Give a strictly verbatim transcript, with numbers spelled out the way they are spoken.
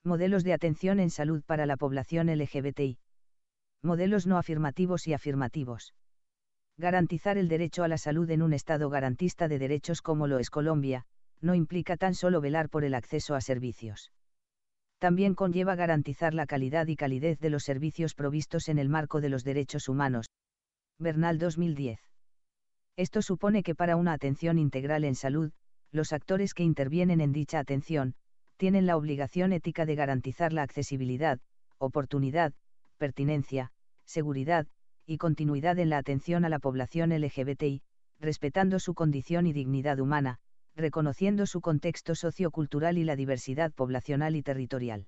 Modelos de atención en salud para la población L G B T I. Modelos no afirmativos y afirmativos. Garantizar el derecho a la salud en un Estado garantista de derechos como lo es Colombia, no implica tan solo velar por el acceso a servicios. También conlleva garantizar la calidad y calidez de los servicios provistos en el marco de los derechos humanos. Bernal dos mil diez. Esto supone que para una atención integral en salud, los actores que intervienen en dicha atención, tienen la obligación ética de garantizar la accesibilidad, oportunidad, pertinencia, seguridad, y continuidad en la atención a la población L G B T I, respetando su condición y dignidad humana, reconociendo su contexto sociocultural y la diversidad poblacional y territorial.